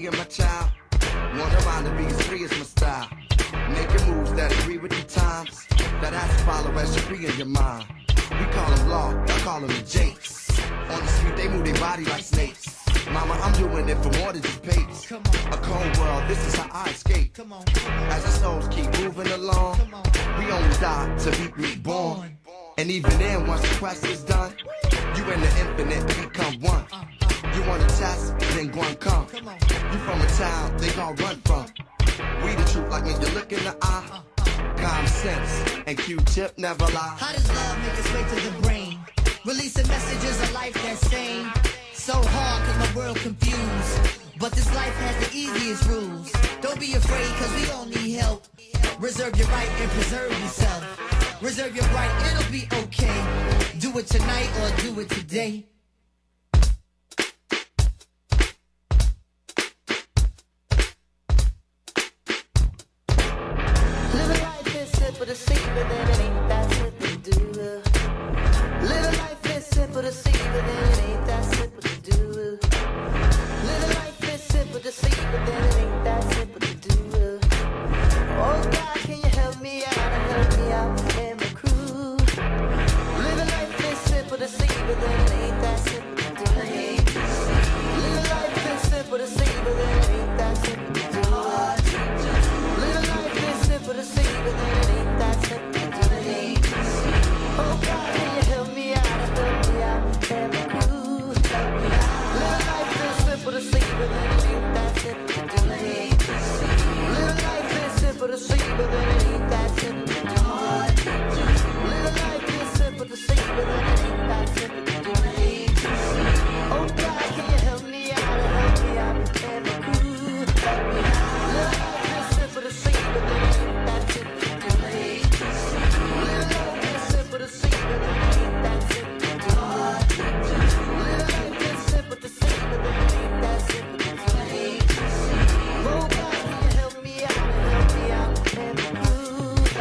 being my child. Wanna rhyme to be as free as my style. Making moves that agree with the times. That has to follow as you free in your mind. We call them law, I call them the Jakes. On the street they move their body like snakes. Mama, I'm doing it for more than just pace. A cold world, this is how I escape. As the souls keep moving along, we only die to be reborn. And even then, once the quest is done, you and the infinite become one. You want a test, then go and come. You from a town they gon' run from. We the truth like when you look in the eye. Common sense and Q-tip never lie. How does love make its way to the brain? Releasing messages of life that's sane. So hard cause my world confused. But this life has the easiest rules. Don't be afraid cause we all need help. Reserve your right and preserve yourself. Reserve your right, it'll be okay. Do it tonight or do it today. Living life is simple to see, but then it ain't that simple to do. Living life is simple to see, but then it ain't that simple to do. Living life is simple to see, but then it ain't that simple to do. Oh God, can you help me out and help me out and my crew? Living life is simple to see, but then it ain't that simple to do. Living life is simple to see, but then it ain't that simple to do. Living life is simple to see, but then it ain't that simple to do. Oh God, can you help me out and help me out and my crew? Living life is simple to see, but then it ain't that simple to do. Living life is simple to see, but then it ain't that simple to do. Living life is simple to see, but then it ain't that simple to do. Oh God, can you help me out and help me out and my crew? Living life is simple to see, but then it ain't that simple to do. Living life is simple to see, but then it ain't that simple to do. Living life is simple to see, but then it ain't that simple to do. Oh God, can you help me out and help me out and my crew?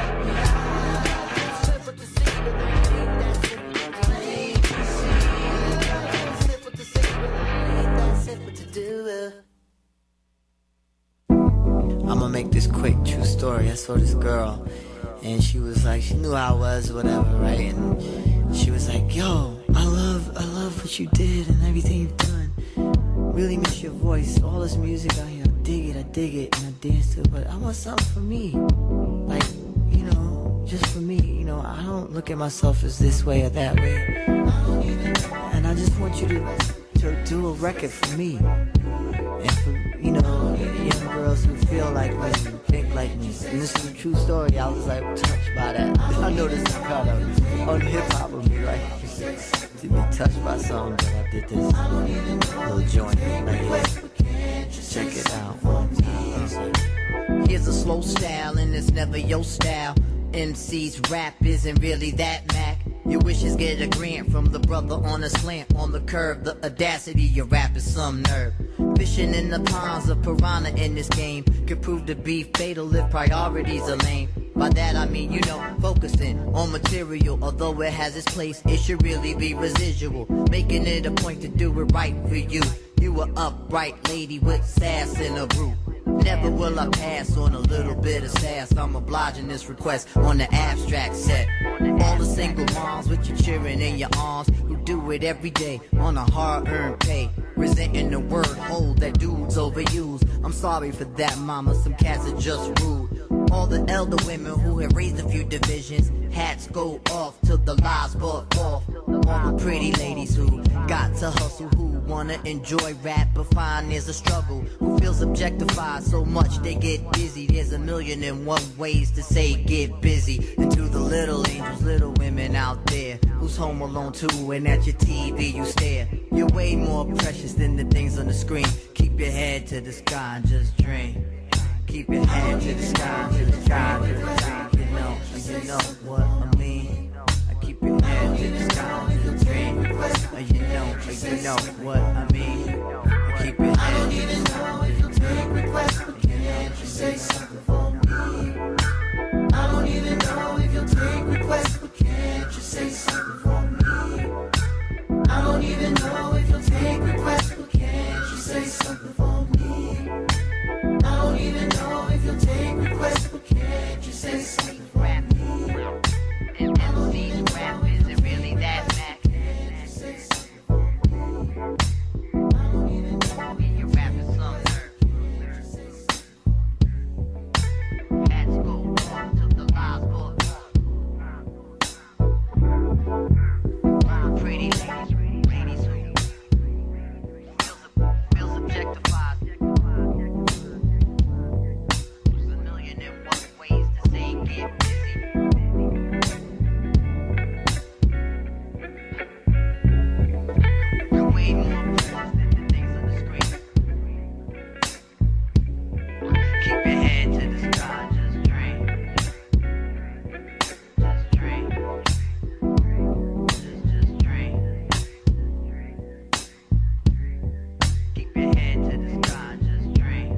Simple to see, but then it ain't that simple to do. Living life is simple to see, but then it ain't that simple to do. I'ma make this quick, true story. I saw this girl, and she was like, she knew how I was, whatever, right? And she was like, yo, I love what you did and everything you've done. Really miss your voice, all this music out here. I dig it, and I dance to it, but I want something for me. Like, you know, just for me, you know, I don't look at myself as this way or that way. And I just want you to do a record for me. And for, you know, young girls who feel like me, think like me. And this is a true story. I was like touched by that. I know this is kind of on hip hop with me, right? To be touched by something, but I did this little joint right here. Check it out. Here's a slow style and it's never your style. MC's rap isn't really that Mac. Your wishes get a grant from the brother on a slant. On the curve, the audacity, your rap is some nerve. Fishing in the ponds of piranha in this game could prove to be fatal if priorities are lame. By that I mean, you know, focusing on material. Although it has its place, it should really be residual. Making it a point to do it right for you. You a upright lady with sass in her root. Never will I pass on a little bit of sass. I'm obliging this request on the abstract set. All the single moms with your children in your arms who do it every day on a hard-earned pay. Resenting the word hold that dudes overuse. I'm sorry for that, mama, some cats are just rude. All the elder women who have raised a few divisions, hats go off till the lies bought off. All the pretty ladies who got to hustle, who wanna enjoy rap but find there's a struggle, who feels objectified so much they get dizzy. There's 1,000,001 ways to say get busy. And to the little angels, little women out there who's home alone too, and at your TV you stare. You're way more precious than the things on the screen. Keep your head to the sky and just dream. Keep your head to the sky, to the sky, to the sky. You know what I mean. I keep your head to the sky, to the dream. You know what I mean. I keep your head to the sky. If you'll take requests, but can't you say something for me? I don't even know if you'll take requests, but can't you say something for me? I don't even know if you'll take requests, but can't you say something for me? you'll take requests, but can't you say something for me? And MC's rap isn't really that Mac. Your rap is some nerve. Hats go on to the lies book. Pretty ladies who feels objectified. There's a million and one ways to say get busy. You're way more important than the things on the screen. Keep your head to the sky, just dream. Just dream. Just dream. Keep your head to the sky, just dream.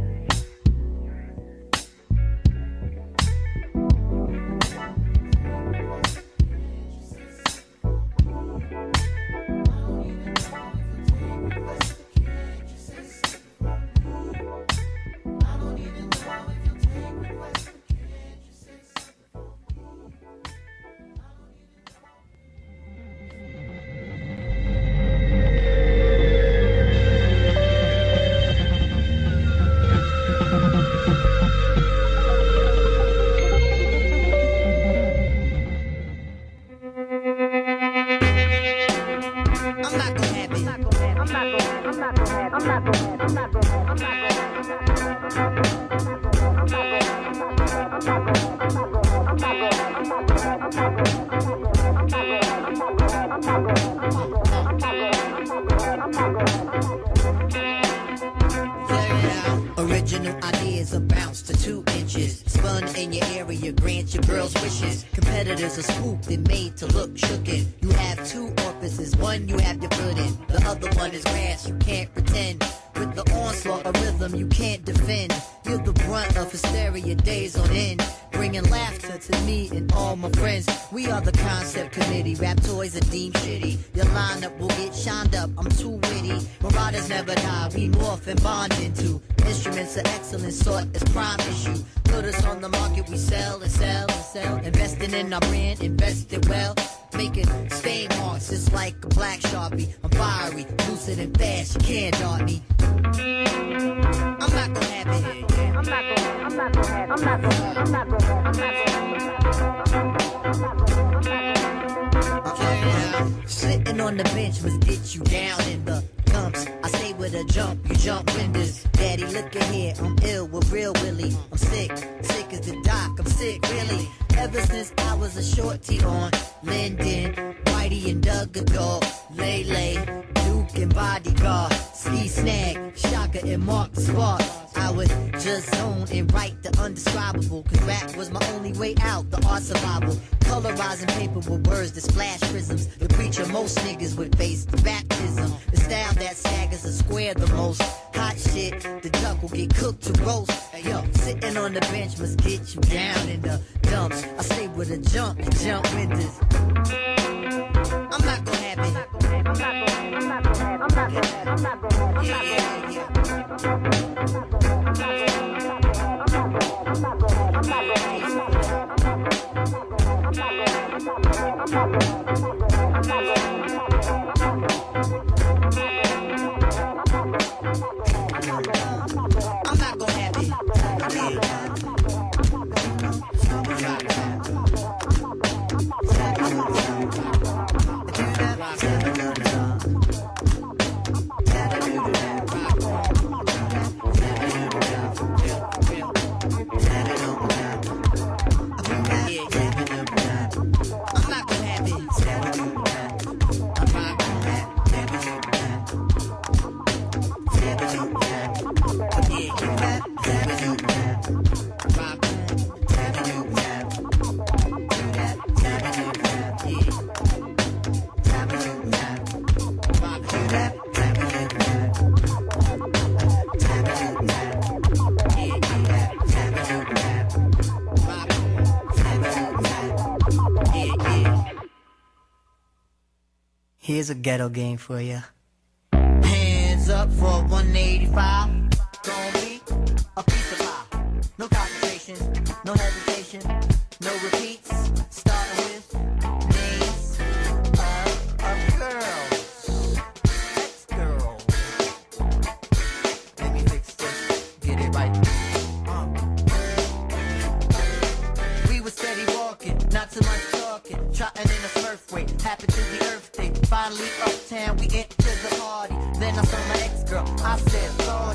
I'm not gonna have it. Original ideas are bounced to 2 inches. Spun in your area, grant your girl's wishes. Competitors are spooked and made to look shooken. You have 2 orifices, one you have your foot in. The other one is grass, you can't pretend. With the onslaught of rhythm you can't defend. You're the brunt of hysteria days on end. Bringing laughter to me and all my friends. We are the concept committee. Rap toys are deemed shitty. Your lineup will get shined up, I'm too witty. Marauders never die, we morph and bond into instruments of excellence sought as prime issue. Put us on the market, we sell and sell and sell. Investing in our brand, invested well. Making stain marks just like a black Sharpie. I'm fiery, lucid and fast, you can't dart me. I'm not gonna have it. I'm not gonna Sitting on the bench must get you down in the dumps. I say with a jump, you jump windows. Daddy, look at here, I'm ill with real Willie. I'm sick as the doc, I'm sick really. Ever since I was a shorty on Linden, Whitey and Doug Goodall, Lele, Duke and Bodyguard, Ski Snag, Shaka and Mark the Spark. I would just zone and write the undescribable, cause rap was my only way out, the art survival. Colorizing paper with words that splash prisms. The preacher most niggas would face the baptism. The style that staggers a square the most. Hot shit, the duck will get cooked to roast. Hey, yo, sitting on the bench must get you down in the dumps. I say with a jump windows. I'm not gonna have it. Here's a ghetto game for you. Hands up for 185. Gonna be a piece of pie. No cotton. said, Lord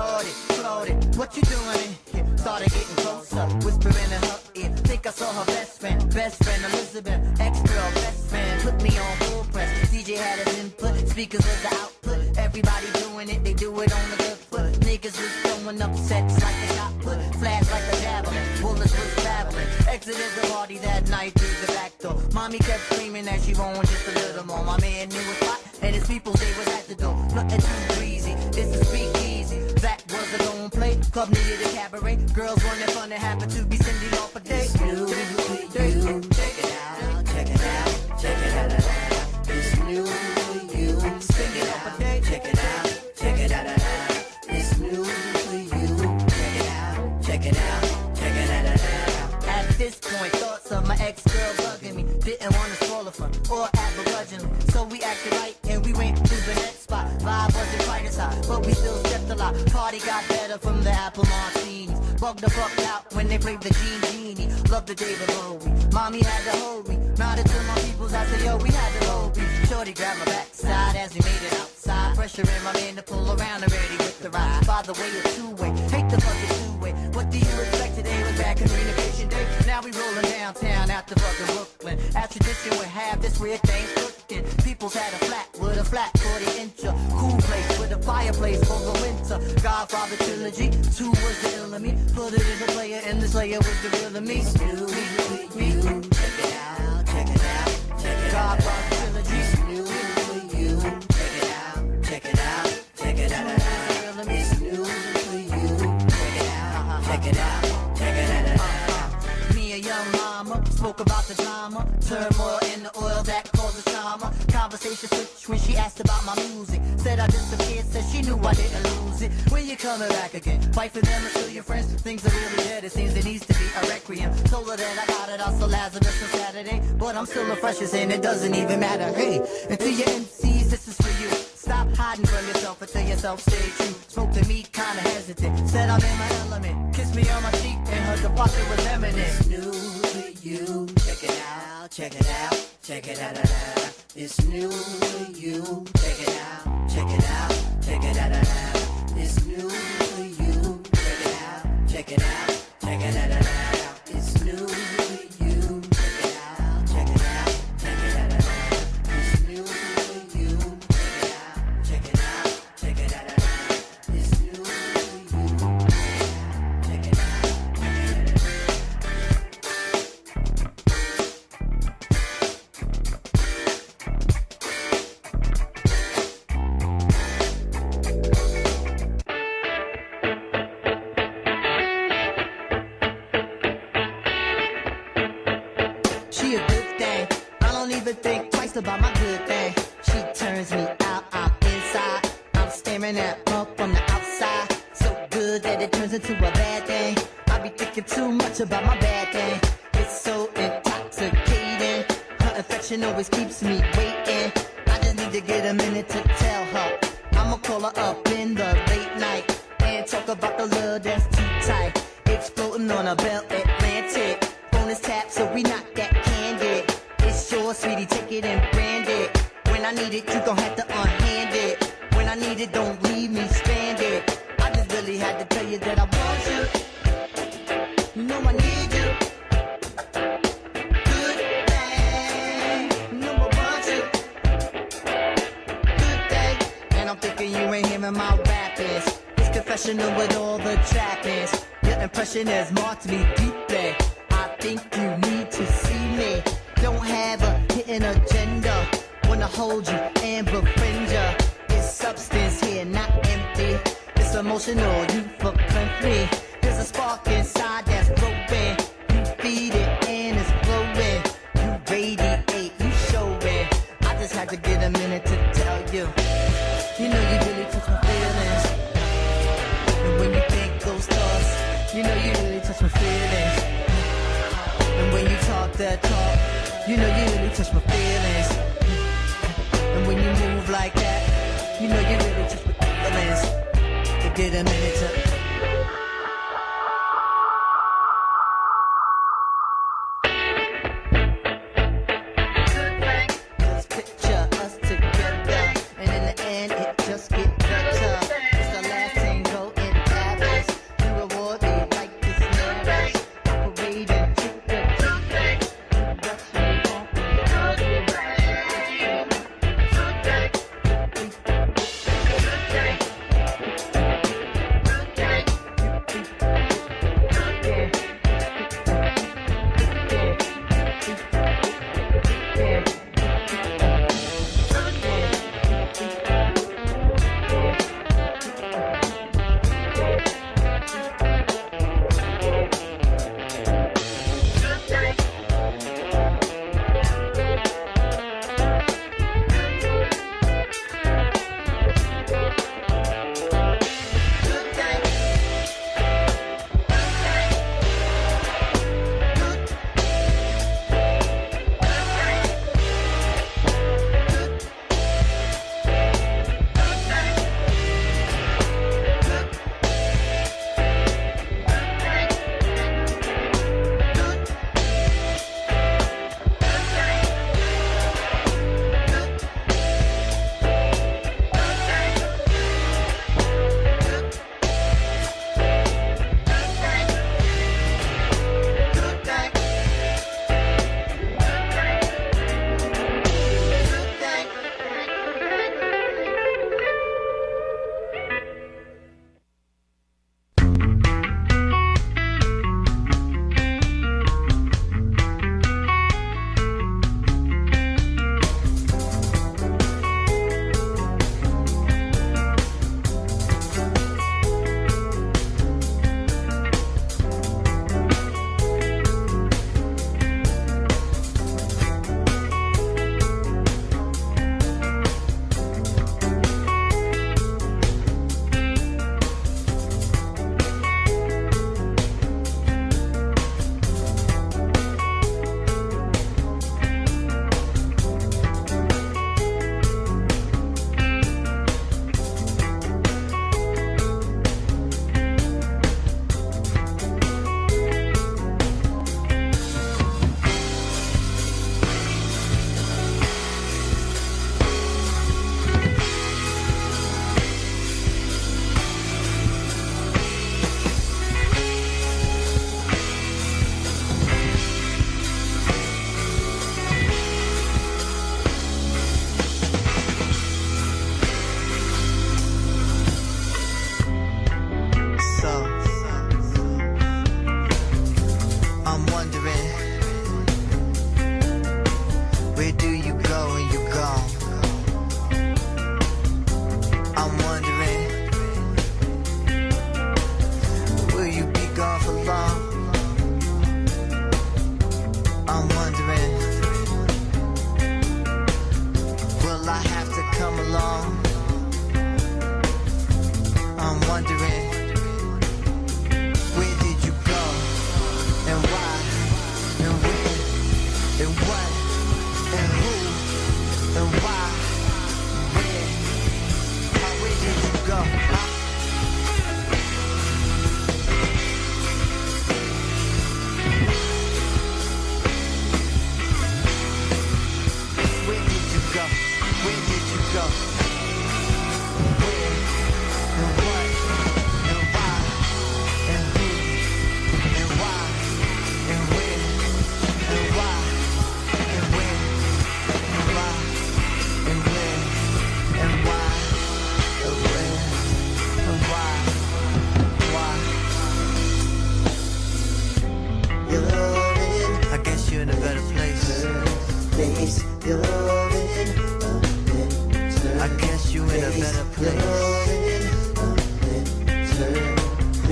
it, what you doing in here? Started getting closer, whispering in her ear. Think I saw her best friend Elizabeth, ex-girl, best friend. Put me on full press, DJ had his input, speakers was the output. Everybody doing it, they do it on the good foot. Niggas was throwing up sets like a shot put, flash like a javelin, bullets was traveling. Exited the party that night through the back door. Mommy kept screaming that she wanted just a little more. My man knew it hot, and his people, they was at the door. Nothing too breezy, it's a speakeasy. That was a lone play, club needed a cabaret. Girls wanted fun and happened to be Cindy Lauper day. It's new for you, check it out, check it out, check it out. It's new for you, Cindy Lauper day. check it out, check it out. It's new for you, check it out, check it out, check it out. At this point, thoughts of my ex-girl bugging me. Didn't want to spoil her fun or act begrudgingly. So we acted right and we went to the next spot. Vibe wasn't quite as high, but we still stepped a lot. Party got better from the apple martinis. Bugged the fuck out when they played the Genie. Loved the David Bowie. Mommy had to hold me. Nodded to my peoples, I said, yo, we had to hold me. Shorty grabbed my backside as we made it outside. Pressuring my man to pull around already with the ride. By the way, a two-way. Hate the fucking two-way. What do you expect? Today was back in renovation day. Now we rolling downtown out to fucking Brooklyn. As tradition would have, this weird thing's cooking. People's had a flat with a flat 40-incher. Cool place with a fireplace for the winter. Godfather trilogy, 2 was the ill of me. Put it in the player and the slayer was the real of me. New for you, check it out, check it out, check it out. Godfather trilogy, New for you, check it out, check it out, check it out. real of me. It's new for you, check it out, check it out, check it out. Me, a young mama, spoke about the drama. Turmoil in the oil that causes trauma. Conversation switched when she asked about my music. Said I disappeared, said she knew I didn't lose it. When you coming back again? Fight for them and still your friends. Things are really dead, it seems it needs to be a requiem. Told her that I got it out, so Lazarus on Saturday. But I'm still the freshest and it doesn't even matter. Hey, and to your MCs, this is for you. Stop hiding from yourself and tell yourself stay true. Spoke to me kinda hesitant. Said I'm in my element. Kissed me on my cheek and her departure was imminent. New for you, check it out, check it out, check it out. It's new for you, check it out, check it out, check it out. It's new for you, check it out, check it out, check it out. It's new for you, check it out, check it out, check it out. It's new for you, check it out, check it out. It's new for you, check it out, check it out. She a good thing. I don't even think twice about my good thing. She turns me out, I'm inside. I'm staring at her from the outside. So good that it turns into a bad thing. I be thinking too much about my bad thing. It's so intoxicating. Her affection always keeps me waiting. I just need to get a minute to tell her. I'ma call her up in the late night and talk about the love that's too tight. Exploding on a belt Atlantic. Bonus tap so we not that candid. It's yours, sweetie, take it and brand it. When I need it, you gon' have to unhand it. When I need it, don't leave me stranded. I just really had to tell you that I want you. You know I need you. Good thing, you know I want you. Good thing, and I'm thinking you ain't hearing my rappings. It's confessional with all the trappings. Your impression has marked me deeply. I think you need to see me. Don't have a hidden agenda. Wanna hold you and befriend ya. It's substance here, not empty. It's emotional, you fulfill me. There's a spark inside that's growing. You feed it and it's glowing. You radiate, you show it. I just had to get a minute to tell you. You know you really touch my feelings. And when you think those thoughts, you know you really touch my feelings. And when you talk that talk, you know you really touch my feelings. And when you move like that, you know you really touch my feelings. To get a minute to just picture us together, and in the end it just gets better. It's the last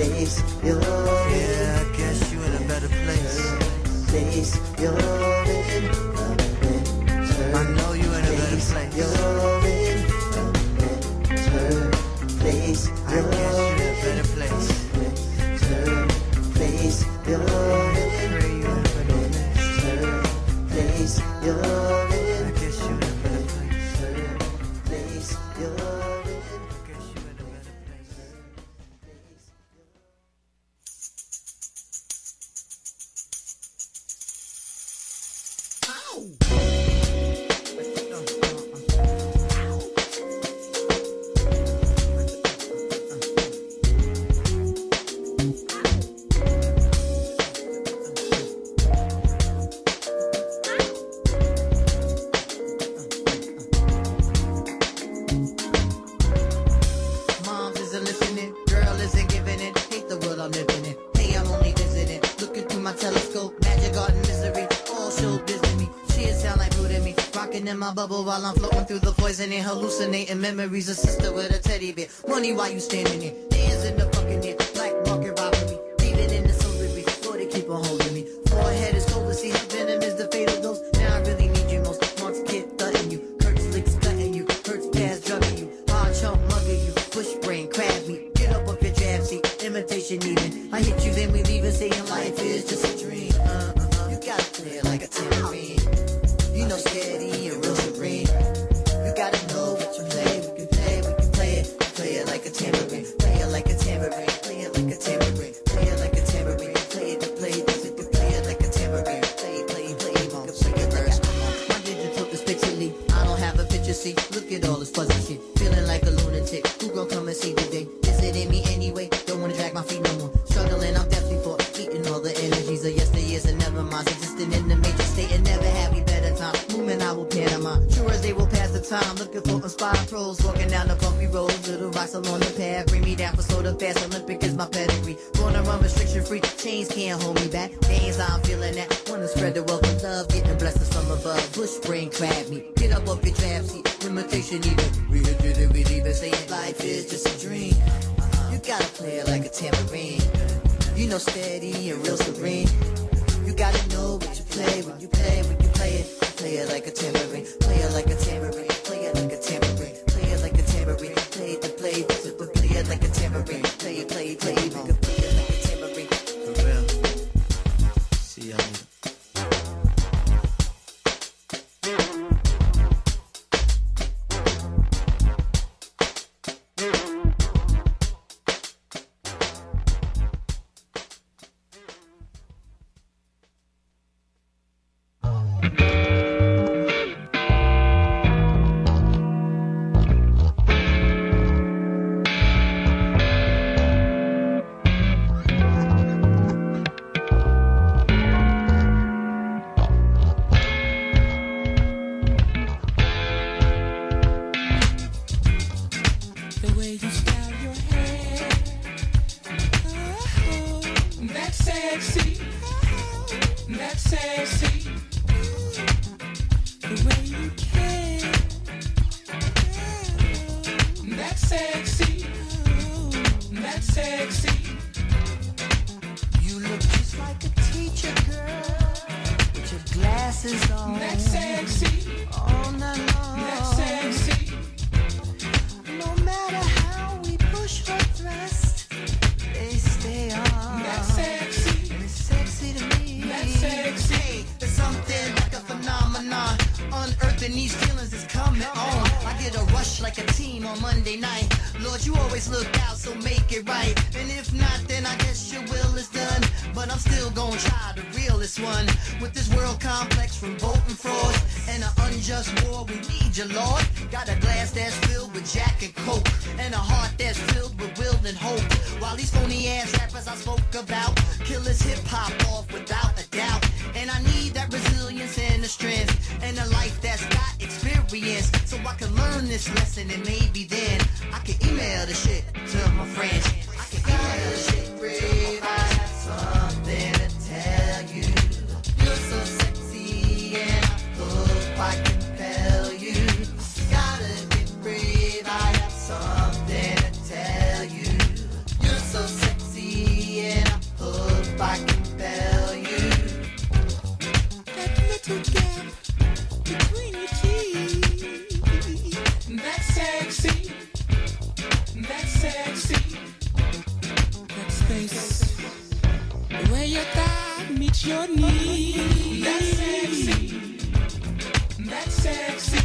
place you're in. Yeah, I guess you in a better place. Place you're in. I know you in a better place. You're in. Place I guess you in a better place. place you're in. Pray you in a better place. Place you're in. I guess you in a better place. Place you're in. I guess you in a better place. Moms isn't listening, girl isn't giving it. Hate the world I'm living in. Hey, I'm only visiting. Looking through my telescope, magic, art, and misery. All show business me. Shit sound like rude to me. Rocking in my bubble while I'm floating through the poison and hallucinating memories. A sister with a teddy bear. Money while you standing here. Hands in the fucking air. Black market robbery. Leaving in the surgery. Boy, they keep on holding me. Forehead is cold to see her venom is the fatal dose. Now I really need you most. Marks kid thudding you. Kurt slicks cutting you. Hurts past drugging you. Hard chump mugging you. Bush brain crab me. Get up off your jab seat. Imitation even. I hit you then we leave and saying life is just a dream. You gotta play it like a tambourine. You know steady and real serene. You gotta know what you play. We can play it. Play it like a tambourine. Play it like a tambourine. Play it like a tambourine. Play it like a tambourine. Play it, play it, play it like a tambourine. Play it, play it verse. My digital is pixely. I don't have a picture, see. Look at all this fuzzy shit. Feeling like a lunatic. Who gon' come and see today? Is it in me anyway? Don't wanna drag my feet no more. Struggling, I'm definitely for eating all the energies of yesteryears and never minds. Existing in the major state and never had we better time. Movement, I will Panama. Sure as they will pass the time. Looking for inspired pros. Walking down the bumpy roads. Little rocks along the path. Bring me down for soda fast. Olympic is my pedigree. Gonna run restriction free. Chains can't hold me back. Days I'm feeling that. Wanna spread the wealth of love. Getting blessings from above. Bush brain crab me. Get up off your trap seat. Imitation even. We hit it and we leave it. Saying life is just a dream. You gotta play it like a tambourine. You know steady and real serene. You gotta know what you play when you play it. Play it like a tambourine. Play it like a tambourine. Play it like a tambourine. Play it like a tambourine. Play it to play it. Play it like a tambourine. Play it, play it, play it. Play it like a tambourine. For real. See y'all later. Sexy I can tell you. That little gap between your teeth. That's sexy. That's sexy. That space where your thigh meets your knee. That's sexy. That's sexy.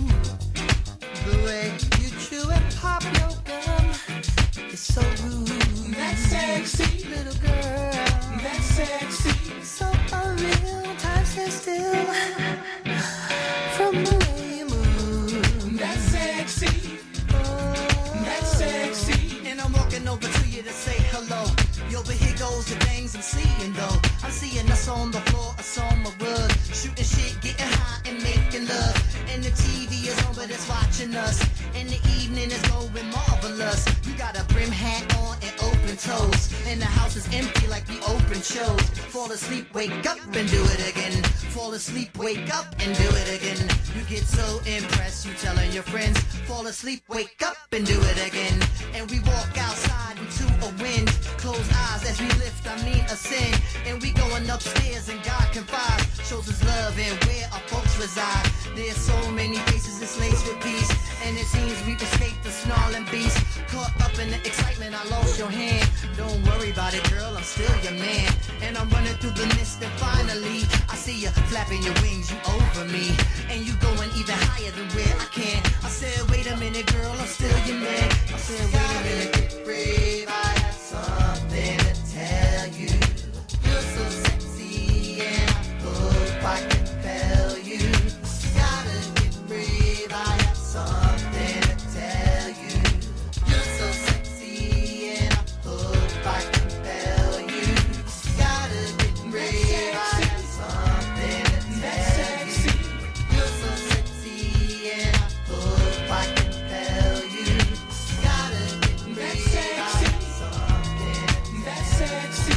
The way you chew and pop your gum is so rude. That's sexy. Little girl, That's sexy. so unreal. Time stands still from the way you move. That's sexy. That's sexy. And I'm walking over to you to say hello. Yo, but here goes the things I'm seeing though. I'm seeing us on the floor, us on my rug, shooting shit, getting high and making love. And the TV is on, but it's watching us. And the evening is going marvelous. You got a brim hat on and open toes. And the house is empty like we open shows. Fall asleep, wake up and do it again. Fall asleep, wake up and do it again. You get so impressed, you telling your friends. Fall asleep, wake up and do it again. And we walk outside into a wind. Close eyes as we lift, I mean ascend. And we going upstairs and God confides. Shows us love and where our folks reside. There's so many faces that's laced with peace. And it seems we've escaped the snarling beast. Caught up in the excitement, I lost your hand. Don't worry about it, girl, I'm still your man. And I'm running through the mist and finally I see you flapping your wings, you over me. And you going even higher than where I can. I said, wait a minute, girl, I'm still your man. I said, wait a minute, get brave, I have something to tell you. You're so sexy and I hope I can tell you. Gotta get brave, I have something to tell you. You're so sexy and I hope I can tell you. Gotta get brave, I have something to tell you. You're so sexy and I hope I can tell you. Gotta get brave, I have something to That's sexy.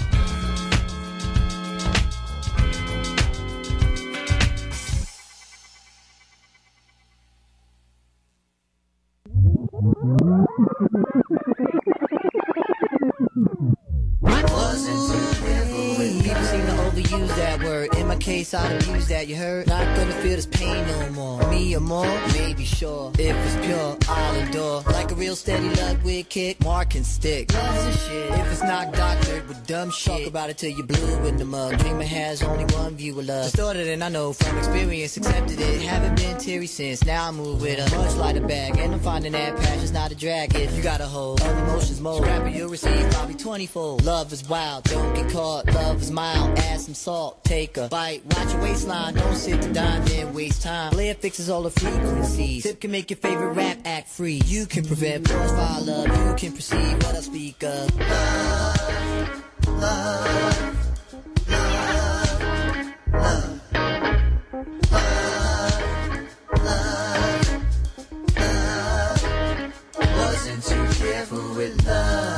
Wasn't too careful with people seem to overuse that word. In my case, I'd abuse that, you heard? Not gonna feel this pain no more. Me or more? Maybe sure. If it's pure, I'll endure. Like a real steady Ludwig kick, Mark can stick. Loves the shit. If it's not doctored with dumb shit, talk about it till you blue in the mug. Dreamer has only one view of love. Distorted and I know from experience, accepted it. Haven't been teary since, now I move with a much lighter bag. And I'm finding that passion's not a drag. If you got a hold of emotions mold, scrap it, you'll receive probably 20-fold. Love is wild, don't get caught. Love is mild, add some salt, take a bite. Watch your waistline, don't sit to dine, then waste time. Blair fixes all the frequencies. Tip can make your favorite rap act free. You can prevent force fire love, you can perceive what I speak of. Love, love, love, love, love, love, love. Wasn't too careful with love.